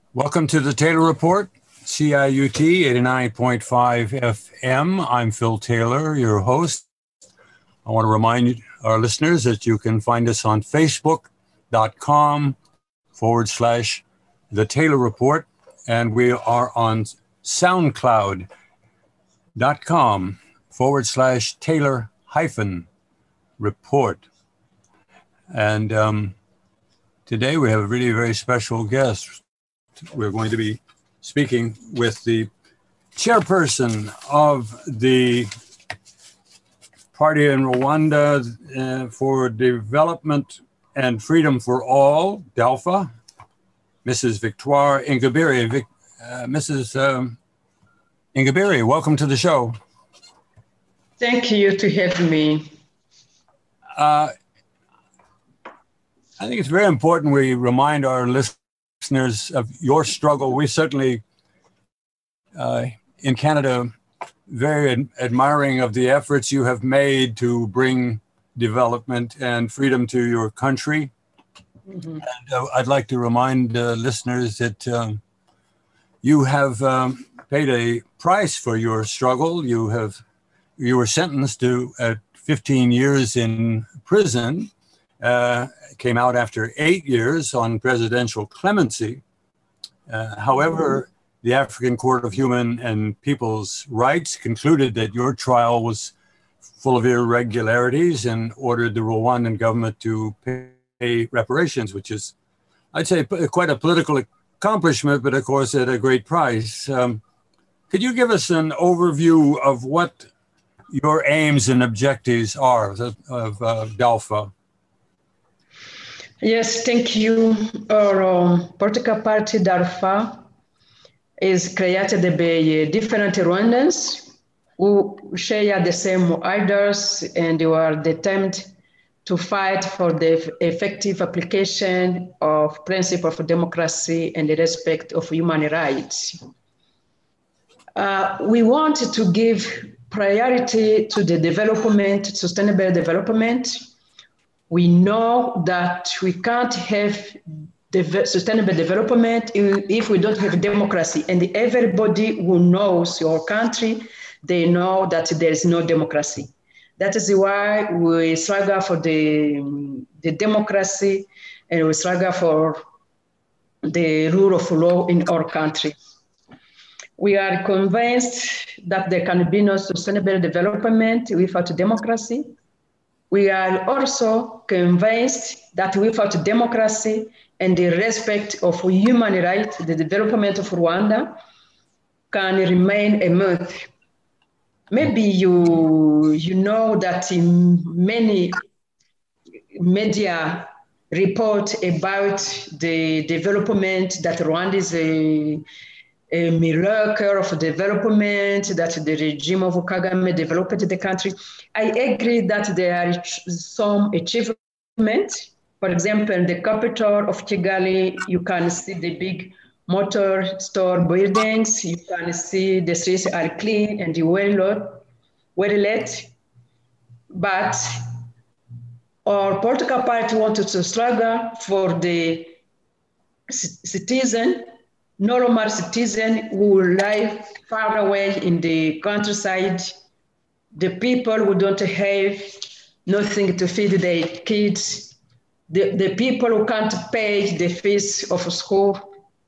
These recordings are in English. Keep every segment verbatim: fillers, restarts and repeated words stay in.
Welcome to the Taylor Report, C I U T eighty-nine point five F M. I'm Phil Taylor, your host. I want to remind our listeners that you can find us on Facebook.com forward slash The Taylor Report, and we are on SoundCloud.com forward slash Taylor hyphen report. And um, today we have a really very special guest. We're going to be speaking with the chairperson of the party in Rwanda uh, for Development and Freedom for All, DELFA, Missus Victoire Ingabire. Vic, uh, Missus Um, Ingabire, welcome to the show. Thank you to have me. Uh, I think it's very important we remind our listeners of your struggle. We certainly, uh, in Canada, very ad- admiring of the efforts you have made to bring development and freedom to your country. Mm-hmm. And uh, I'd like to remind uh, listeners that um, you have um, paid a price for your struggle. You have you were sentenced to uh, fifteen years in prison. Uh, came out after eight years on presidential clemency. Uh, however, the African Court of Human and People's Rights concluded that your trial was full of irregularities and ordered the Rwandan government to pay reparations, which is, I'd say, quite a political accomplishment, but of course at a great price. Um, could you give us an overview of what your aims and objectives are of, of uh, DELFA? Yes, thank you. Our um, political party, DELFA, is created by different Rwandans who share the same ideas and who are determined to fight for the effective application of principles of democracy and the respect of human rights. Uh, we want to give priority to the development, sustainable development. We know that we can't have de- sustainable development if we don't have democracy. And everybody who knows your country, they know that there is no democracy. That is why we struggle for the, the democracy and we struggle for the rule of law in our country. We are convinced that there can be no sustainable development without democracy. We are also convinced that without democracy and the respect of human rights, the development of Rwanda can remain a myth. Maybe you, you know that in many media report about the development that Rwanda is a, a miracle of development, that the regime of Kagame developed the country. I agree that there are some achievements. For example, in the capital of Kigali, you can see the big motor store buildings. You can see the streets are clean and well lit. But our political party wanted to struggle for the citizen, normal citizen who live far away in the countryside, the people who don't have nothing to feed their kids, the, the people who can't pay the fees of school,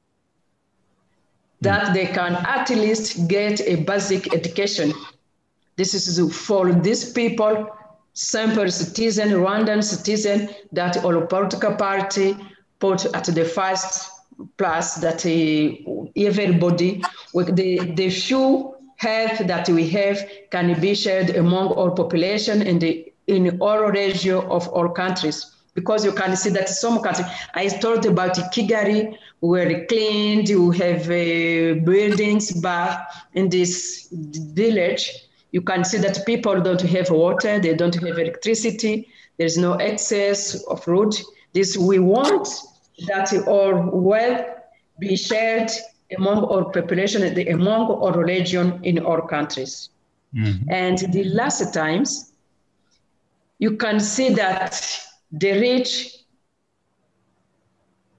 that they can at least get a basic education. This is for these people, simple citizen, Rwandan citizen, that our political party put at the first place, that uh, everybody, with the, the few health that we have can be shared among our population in the in all regions of our countries. Because you can see that some countries, I told about Kigali, were cleaned, you have uh, buildings, but in this village, you can see that people don't have water, they don't have electricity, there's no access of road. This we want that our wealth be shared among our population, among our region in our countries. Mm-hmm. And the last times, you can see that the rich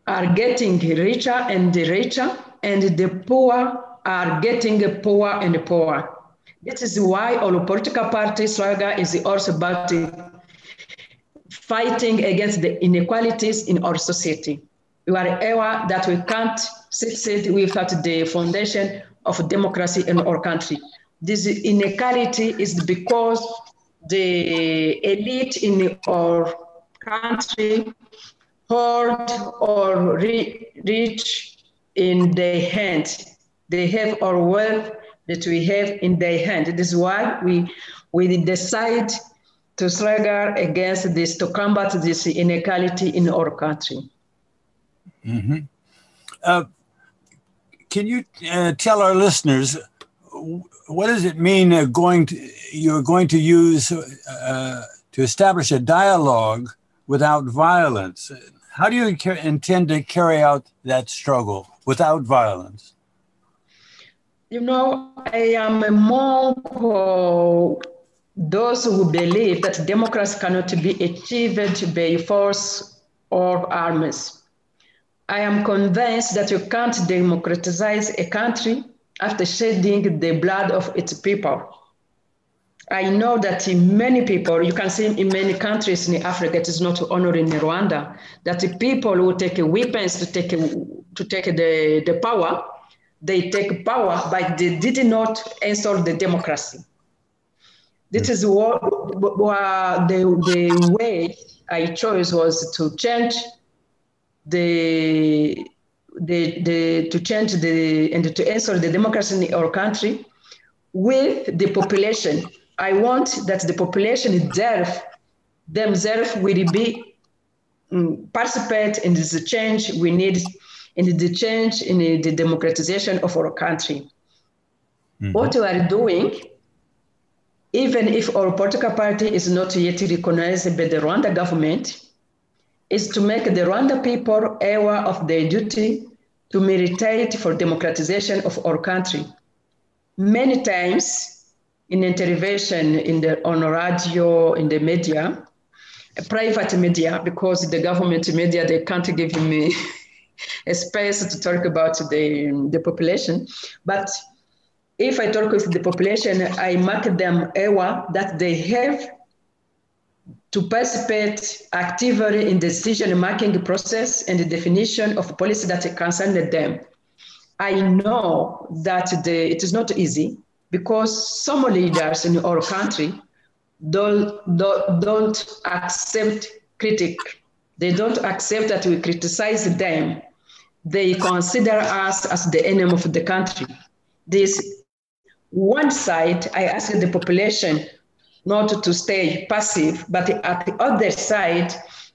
are getting richer and richer, and the poor are getting poorer and poorer. This is why our political party slogan is also about fighting against the inequalities in our society. We are aware that we can't succeed without the foundation of democracy in our country. This inequality is because the elite in our country hold or reach in their hand. They have our wealth that we have in their hand. This is why we, we decide to struggle against this, to combat this inequality in our country. Mm-hmm. Uh, can you uh, tell our listeners, what does it mean uh, going to, you're going to use uh, to establish a dialogue without violence? How do you ca- intend to carry out that struggle without violence? You know, I am among uh, those who believe that democracy cannot be achieved by force or arms. I am convinced that you can't democratize a country after shedding the blood of its people. I know that in many people, you can see in many countries in Africa, it is not only in Rwanda, that the people who take weapons to take, to take the, the power, they take power, but they did not install the democracy. This is what, what the, the way I chose was to change the, the, the, to change the, and to install the democracy in our country with the population. I want that the population itself, themselves will be um, participate in the change we need, in the change in the democratization of our country. Mm-hmm. What we are doing, even if our political party is not yet recognized by the Rwanda government, is to make the Rwanda people aware of their duty to militate for democratization of our country. Many times in intervention in the, on radio, in the media, private media, because the government media, they can't give me a space to talk about the, the population. But if I talk with the population, I make them aware that they have to participate actively in the decision-making process and the definition of policy that concern them. I know that the, it is not easy because some leaders in our country don't, don't, don't accept critique. They don't accept that we criticize them. They consider us as the enemy of the country. This one side, I ask the population not to stay passive, but at the other side,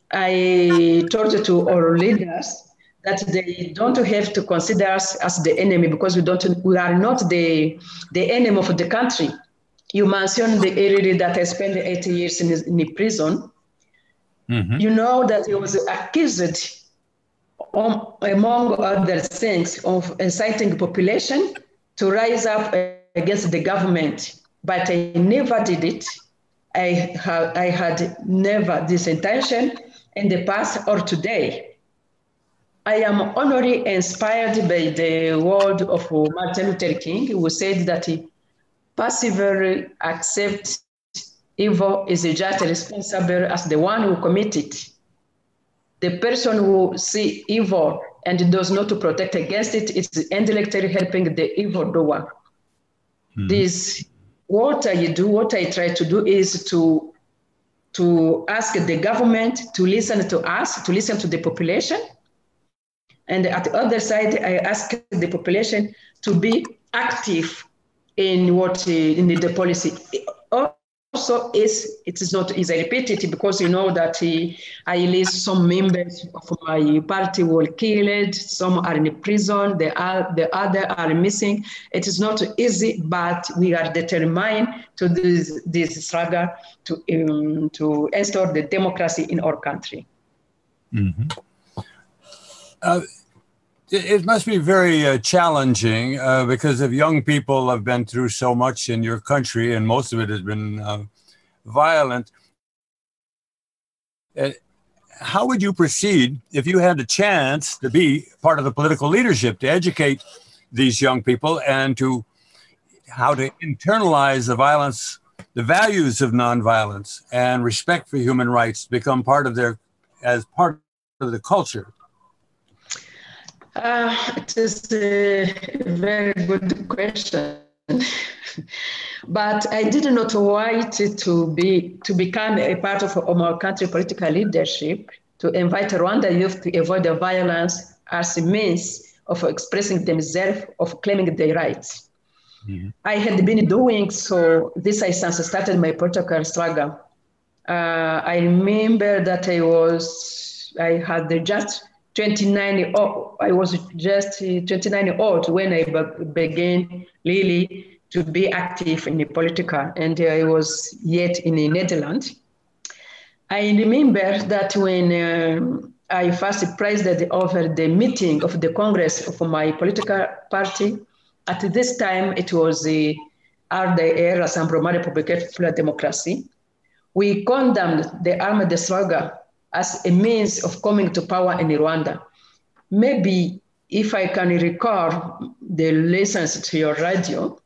I told to our leaders that they don't have to consider us as the enemy because we don't, we are not the, the enemy of the country. You mentioned the area that I spent eight years in, in prison. Mm-hmm. You know that he was accused, um, among other things, of inciting the population to rise up against the government, but I never did it. I, ha- I had never this intention in the past or today. I am only inspired by the word of Martin Luther King, who said that he passively accepts evil is just responsible as the one who committed it. The person who sees evil and does not protect against it is indirectly helping the evil doer. Hmm. This, what I do, what I try to do is to, to ask the government to listen to us, to listen to the population. And at the other side, I ask the population to be active in what in the policy. Also, is it is not easy. I repeat it because you know that he, I list some members of my party were killed, some are in prison, the, are, the other are missing. It is not easy, but we are determined to do this, this struggle to um, to install the democracy in our country. Mm-hmm. Uh, it must be very uh, challenging uh, because if young people have been through so much in your country and most of it has been uh, violent. Uh, how would you proceed if you had the chance to be part of the political leadership to educate these young people and to how to internalize the violence, the values of nonviolence and respect for human rights become part of their, as part of the culture? Uh, it is a very good question. But I did not want to be to become a part of our country political leadership to invite Rwanda youth to avoid the violence as a means of expressing themselves, of claiming their rights. Mm-hmm. I had been doing so this I since I started my political struggle. Uh, I remember that I was I had just twenty-nine. I was just twenty-nine years old when I began really to be active in the political, and I was yet in the Netherlands. I remember that when um, I first presided over the meeting of the Congress of my political party, at this time it was the R D R, Rassemblement Républicain pour la Démocratie. We condemned the armed struggle as a means of coming to power in Rwanda. Maybe if I can recall the lessons to your radio,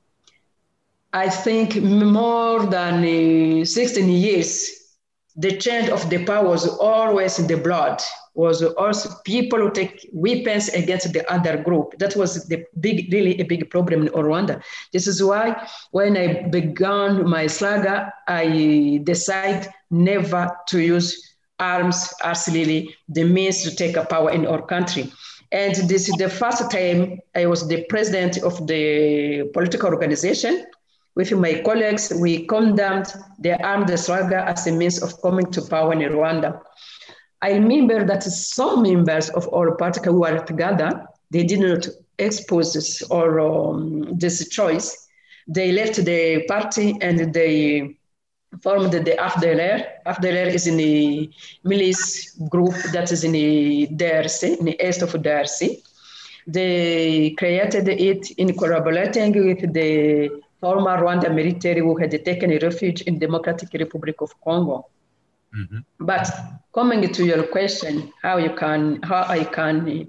I think more than uh, sixteen years, the change of the power was always in the blood, was also people who take weapons against the other group. That was the big, really a big problem in Rwanda. This is why when I began my saga, I decided never to use arms as really the means to take a power in our country. And this is the first time I was the president of the political organization. With my colleagues, we condemned the armed struggle as a means of coming to power in Rwanda. I remember that some members of our party who were together, they did not expose this or um, this choice. They left the party and they formed the F D L R. F D L R is in the milice group that is in the D R C, in the east of D R C. They created it in collaborating with the former Rwanda military who had taken a refuge in Democratic Republic of Congo. Mm-hmm. But coming to your question, how you can, how I can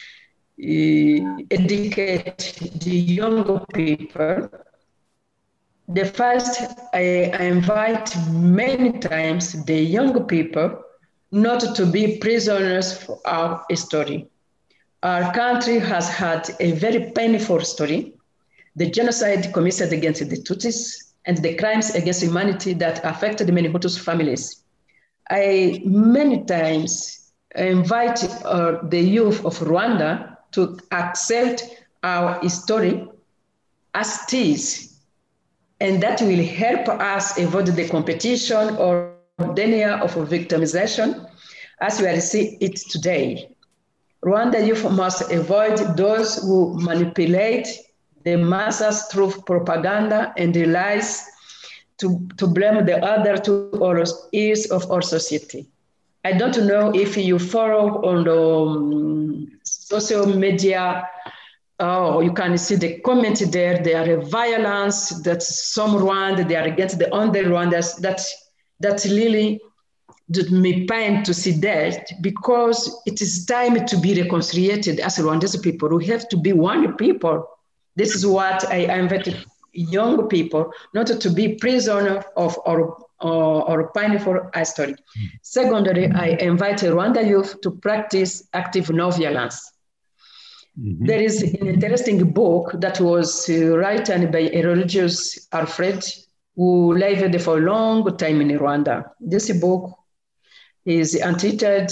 uh, educate the young people. The first, I, I invite many times the young people not to be prisoners for our history. Our country has had a very painful story. The genocide committed against the Tutsis and the crimes against humanity that affected many Hutus families. I many times invite uh, the youth of Rwanda to accept our history as it is, and that will help us avoid the competition or danger of victimization as we are seeing it today. Rwanda youth must avoid those who manipulate the masses through propaganda and the lies to, to blame the other two ills of our society. I don't know if you follow on the um, social media, oh, you can see the comment there, there are violence that some Rwanda, they are against the other Rwandans, that, that really did me pain to see that, because it is time to be reconciliated as Rwandese people. We have to be one people. This is what I invite young people, not to be prisoner of our, our, our painful history. Mm-hmm. Secondly, I invite Rwanda youth to practice active non-violence. Mm-hmm. There is an interesting book that was uh, written by a religious Alfred who lived for a long time in Rwanda. This book is entitled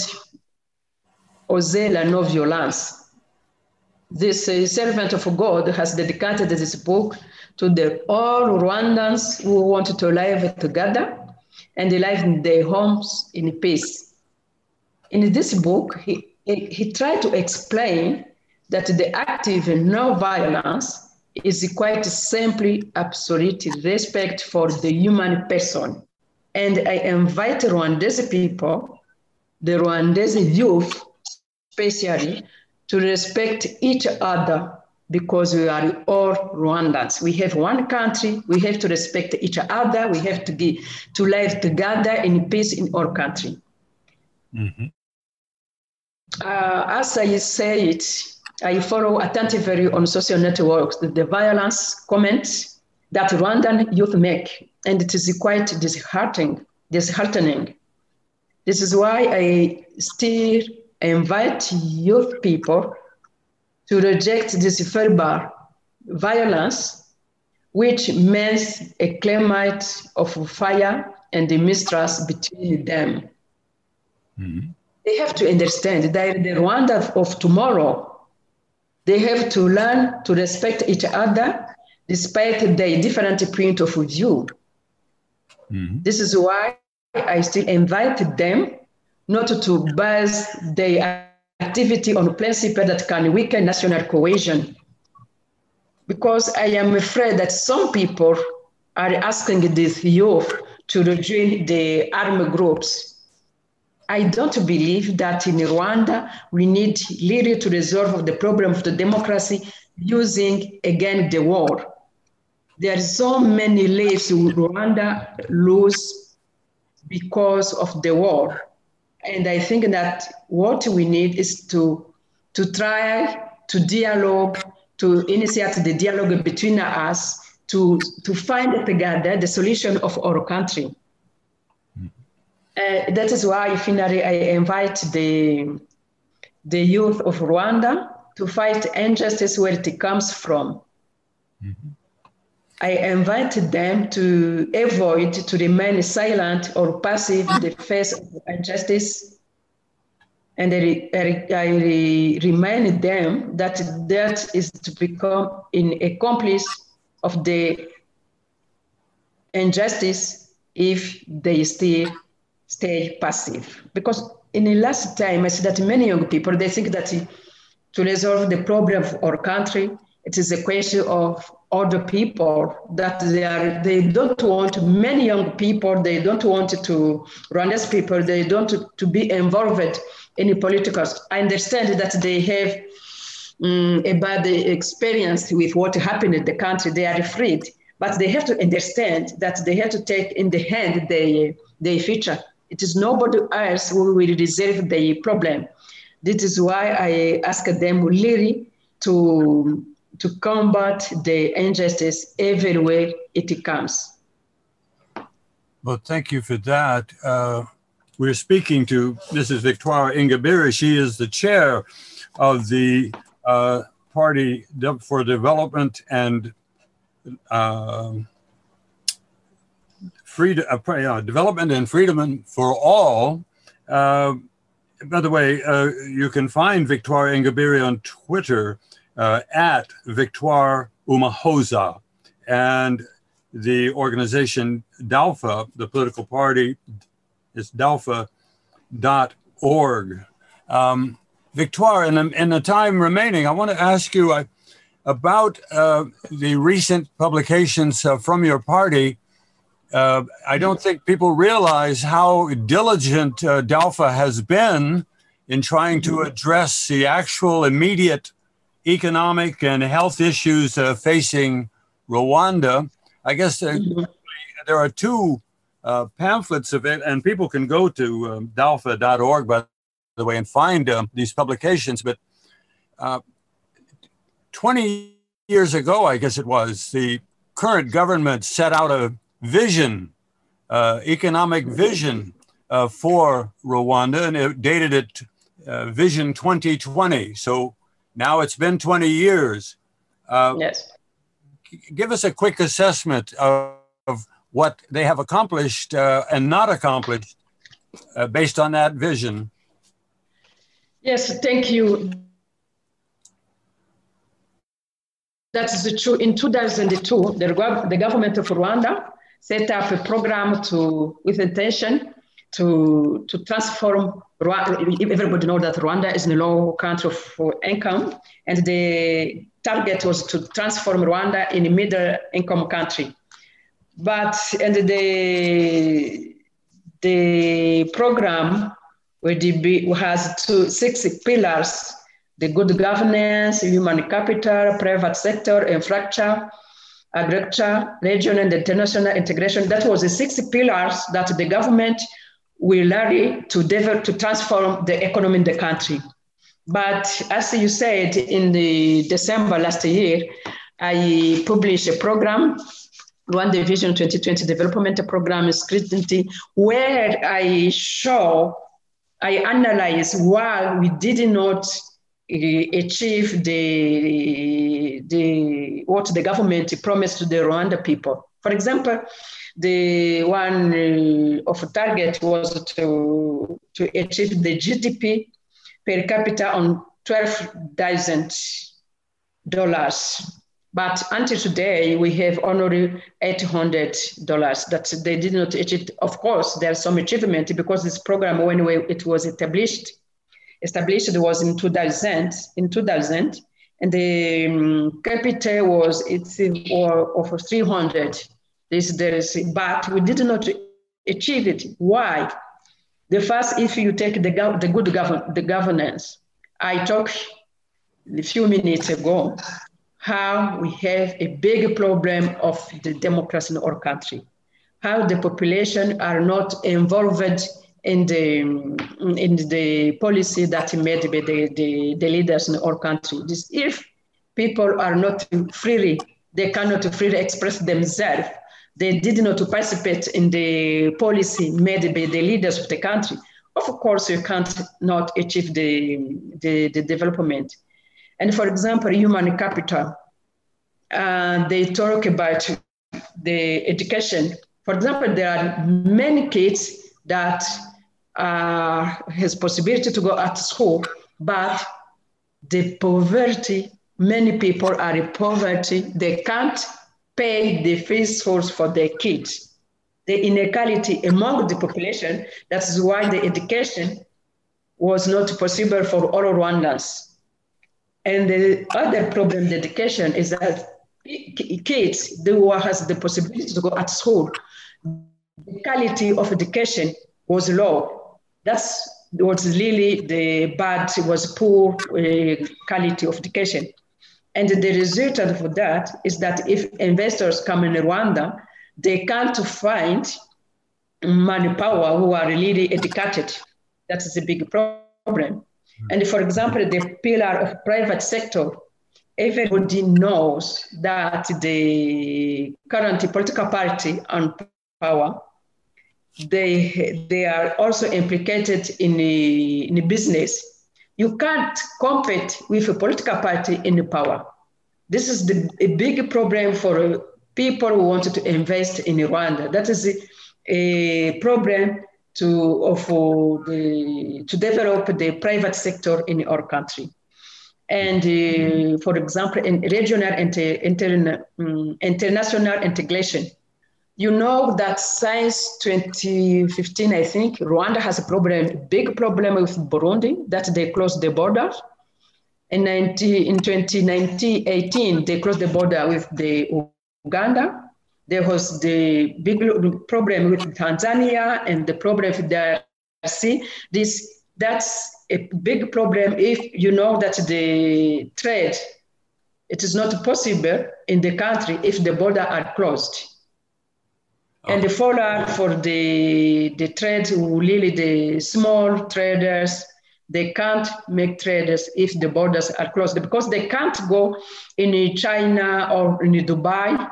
Oser la non-violence. This uh, servant of God has dedicated this book to the all Rwandans who want to live together and live in their homes in peace. In this book, he, he, he tried to explain that the active non-violence is quite simply absolute respect for the human person. And I invite Rwandese people, the Rwandese youth especially, to respect each other, because we are all Rwandans. We have one country, we have to respect each other, we have to, be, to live together in peace in our country. Mm-hmm. Uh, as I say it, I follow attentively on social networks the, the violence comments that Rwandan youth make, and it is quite disheartening. disheartening. This is why I still invite youth people to reject this verbal violence, which means a climate of fire and mistrust between them. Mm-hmm. They have to understand that the Rwanda of tomorrow, they have to learn to respect each other despite their different point of view. Mm-hmm. This is why I still invite them not to base their activity on principle that can weaken national cohesion. Because I am afraid that some people are asking these youth to join the armed groups. I don't believe that in Rwanda, we need really to resolve the problem of the democracy using, again, the war. There are so many lives Rwanda lose because of the war. And I think that what we need is to, to try to dialogue, to initiate the dialogue between us, to, to find together the solution of our country. Uh, that is why finally I invite the, the youth of Rwanda to fight injustice where it comes from. Mm-hmm. I invite them to avoid to remain silent or passive in the face of injustice. And I, I, I remind them that that is to become an accomplice of the injustice if they still stay passive. Because in the last time, I see that many young people, they think that to resolve the problem of our country, it is a question of other people, that they are, they don't want, many young people, they don't want to run as people, they don't to, to be involved in politics. I understand that they have um, a bad experience with what happened in the country, they are afraid, but they have to understand that they have to take in the hand their, their future. It is nobody else who will resolve the problem. This is why I ask them really to, to combat the injustice everywhere it comes. Well, thank you for that. Uh, we're speaking to Missus Victoire Ingabire. She is the chair of the uh, Party for Development and uh, Freedom, uh, Development and Freedom for All. Uh, by the way, uh, you can find Victoire Ingabire on Twitter uh, at Victoire Umuhoza, and the organization DALFA, the political party, is dalfa dot org. Um, Victoire, in the, in the time remaining, I want to ask you uh, about uh, the recent publications uh, from your party. Uh, I don't think people realize how diligent uh, DALFA has been in trying to address the actual immediate economic and health issues uh, facing Rwanda. I guess uh, there are two uh, pamphlets of it, and people can go to um, dalfa dot org, by the way, and find um, these publications. But uh, twenty years ago, I guess it was, the current government set out a vision, uh, economic vision uh, for Rwanda, and it dated it uh, Vision twenty twenty. So now it's been twenty years. Uh, yes. Give us a quick assessment of, of what they have accomplished uh, and not accomplished uh, based on that vision. Yes, thank you. That's true. In two thousand two, the, the government of Rwanda set up a program to, with intention to, to transform Rwanda. Everybody knows that Rwanda is a low country for income, and the target was to transform Rwanda in a middle income country. But, and the, the program has two, six pillars: the good governance, human capital, private sector, infrastructure, agriculture, regional and international integration. That was the six pillars that the government will rally to develop, to transform the economy in the country. But as you said, in the December last year, I published a program, Rwanda Vision twenty twenty Development Program Scrutiny, where I show, I analyze why we did not uh, achieve the, the, what the government promised to the Rwanda people. For example, the one uh, of target was to, to achieve the G D P per capita on twelve thousand dollars. But until today, we have only eight hundred dollars that they did not achieve. Of course, there's some achievement because this program, when it was established, established it was in two thousand, in two thousand, and the um, capital was it's of three hundred. This there is, but we did not achieve it. Why? The first, if you take the, gov the good govern the governance, I talked a few minutes ago how we have a big problem of the democracy in our country, how the population are not involved in the, in the policy that made by the, the, the leaders in our country. This, if people are not freely, they cannot freely express themselves, they did not participate in the policy made by the leaders of the country, of course you can't not achieve the, the, the development. And for example, human capital, uh, they talk about the education. For example, there are many kids that uh, has possibility to go at school, but the poverty, many people are in poverty, they can't pay the fees source for their kids. The inequality among the population, that's why the education was not possible for all Rwandans. And the other problem, the education, is that kids who has the possibility to go at school, the quality of education was low. That's was really the bad, was poor uh, quality of education. And the result of that is that if investors come in Rwanda, they can't find manpower who are really educated. That is a big problem. And for example, the pillar of private sector, everybody knows that the current political party on power, they, they are also implicated in the, in the business. You can't compete with a political party in power. This is the, a big problem for people who wanted to invest in Rwanda. That is a, a problem to, for the, to develop the private sector in our country. And uh, for example, in regional and inter, um, international integration, you know that since twenty fifteen, I think, Rwanda has a problem, a big problem with Burundi, that they closed the border. In, in twenty eighteen, they closed the border with the Uganda. There was the big problem with Tanzania and the problem with the R C. This, that's a big problem if you know that the trade, it is not possible in the country if the border are closed. Oh. And the fallout for the, the trade, really the small traders, they can't make traders if the borders are closed because they can't go in China or in Dubai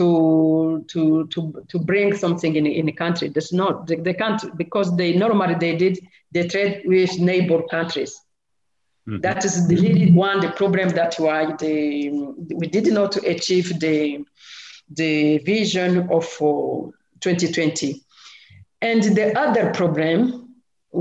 to, to, to, to bring something in, in the country. That's not, they, they can't, because they normally they did, they trade with neighbor countries. Mm-hmm. That is the, really one, the problem that why they, we did not achieve the, the vision of uh, twenty twenty. And the other problem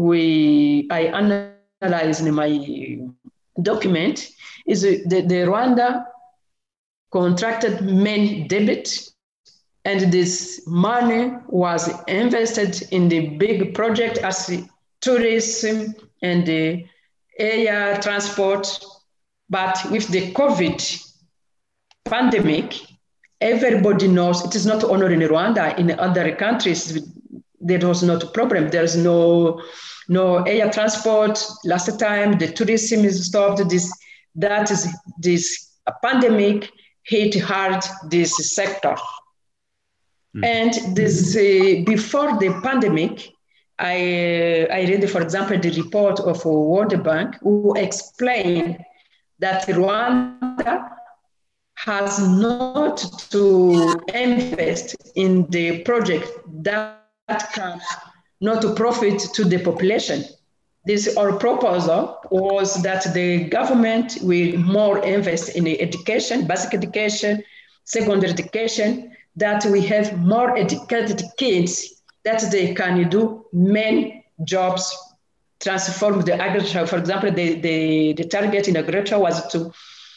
we, I analyzed in my document is the, the Rwanda contracted many debit, and this money was invested in the big project as tourism and the air transport. But with the COVID pandemic, everybody knows it is not only in Rwanda, in other countries, there was not a problem. There is no, no air transport. Last time the tourism is stopped. This, that is this pandemic hit hard this sector. Mm. And this uh, before the pandemic, I, I read, for example, the report of World Bank who explained that Rwanda has not to invest in the project that can not to profit to the population. This our proposal was that the government will more invest in education, basic education, secondary education, that we have more educated kids that they can do main jobs, transform the agriculture. For example, the, the, the target in agriculture was to,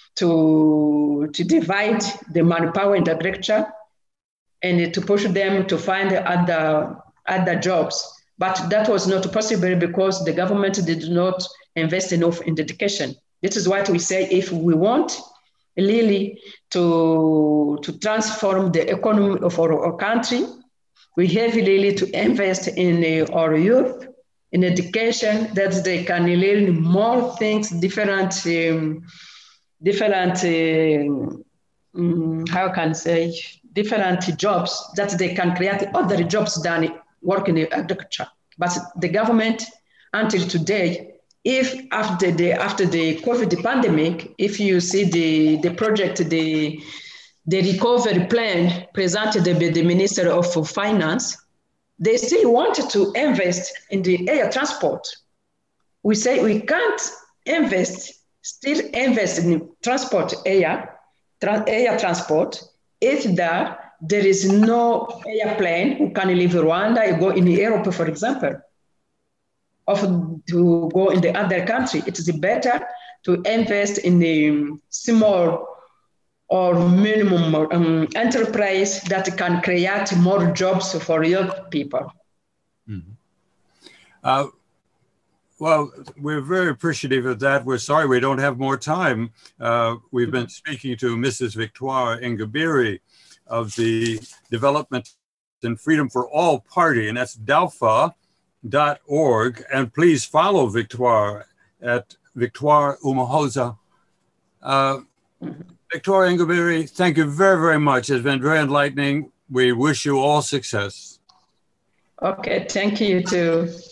to, to divide the manpower in the agriculture and to push them to find other, other jobs. But that was not possible because the government did not invest enough in education. This is what we say, if we want really to, to transform the economy of our, our country, we have really to invest in uh, our youth, in education, that they can learn more things, different, um, different uh, um, how can I say, different jobs that they can create other jobs than work in agriculture. But the government, until today, if after the after the COVID pandemic, if you see the, the project, the, the recovery plan presented by the Minister of Finance, they still wanted to invest in the air transport. We say we can't invest, still invest in transport air, tra air transport, if there, there is no airplane who can leave Rwanda, go in Europe, for example, or to go in the other country. It is better to invest in the small or minimum um, enterprise that can create more jobs for young people. Mm-hmm. uh, well, we're very appreciative of that. We're sorry we don't have more time. Uh, we've been speaking to Missus Victoire Ingabire of the Development and Freedom for All Party, and that's dalfa dot org. And please follow Victoire at Victoire Umuhoza. Uh, Victoire Ingabire, thank you very, very much. It's been very enlightening. We wish you all success. Okay, thank you too.